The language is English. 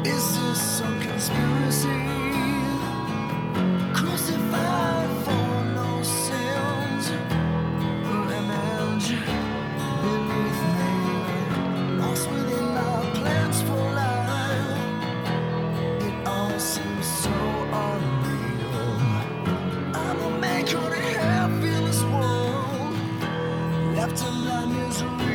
Is this some conspiracy? Crucified for no sins, or image beneath me, lost within my plans for life. It all seems so unreal. I'm a man caught in half in this world, left in my misery.